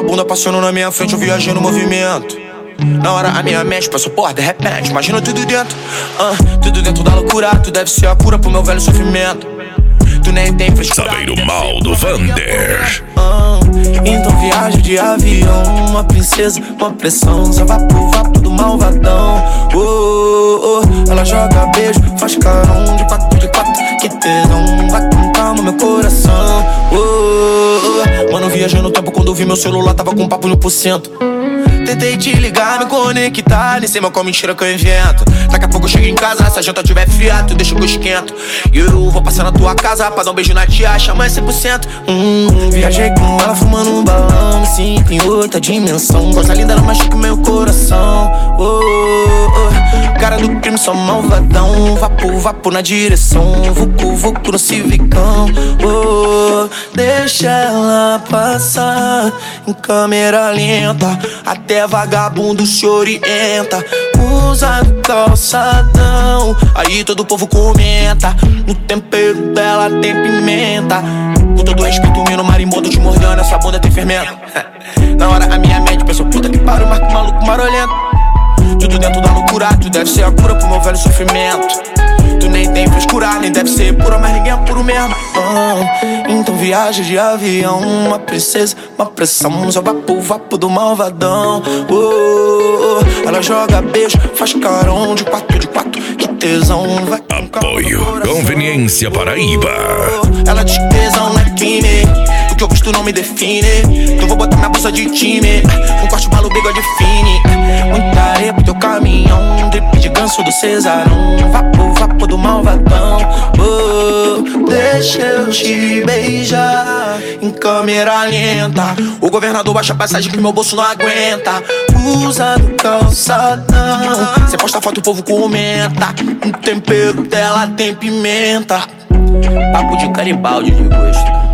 bunda passando na minha frente, eu viajei no movimento. Na hora a minha mente passou, porra, de repente, imagina tudo dentro. Tudo dentro da loucura, tu deve ser a cura pro meu velho sofrimento. Tu nem tem frescura. Saber o mal do Vander. Então viaja de avião, uma princesa, uma pressão, só vapo do malvadão. Ela joga beijo, faz carão de quatro, que tesão, vai com calma meu coração. Mano, viajei no tempo quando eu vi meu celular, tava com papo 1%. Tentei te ligar, me conectar, nem sei mal qual mentira que eu invento. Daqui a pouco eu chego em casa, se a janta tiver fria, tu deixa que eu esquento. E eu vou passar na tua casa pra dar um beijo na tia, chama 100%. Viajei com ela fumando um balão, me sinto em outra dimensão. Coisa linda, ela machuca meu coração. Cara do crime, só malvadão. Vapo na direção, vucu no civicão. Deixa ela passar em câmera lenta, até vagabundo se orienta. Usa do calçadão, aí todo o povo comenta. No tempero dela tem pimenta. Com todo respeito, o marimbondo te mordendo, essa bunda tem fermento. Na hora a minha mente pensou, puta que pariu, marco maluco marolento. Tudo dentro da loucura, tu deve ser a cura pro meu velho sofrimento. Tu nem tem frescura, nem deve ser pura, mas ninguém é puro mesmo. Então viaja de avião, uma princesa, uma pressão, só vapo do malvadão. Ela joga beijo, faz carão de quatro, que tesão, vai com Apoio Conveniência Paraíba. Ela diz que tesão não é crime, o que eu visto não me define. Então vou botar minha bolsa de time, um corte balo, bigode fine. Muita areia pro teu caminhão, drip de ganso do Cesarão. Vapo do malvadão. Deixa eu te beijar em câmera lenta. O governador baixa a passagem que meu bolso não aguenta. Usa do calçadão, cê posta foto, o povo comenta. O tempero dela tem pimenta. Papo de Garibaldi de gosto.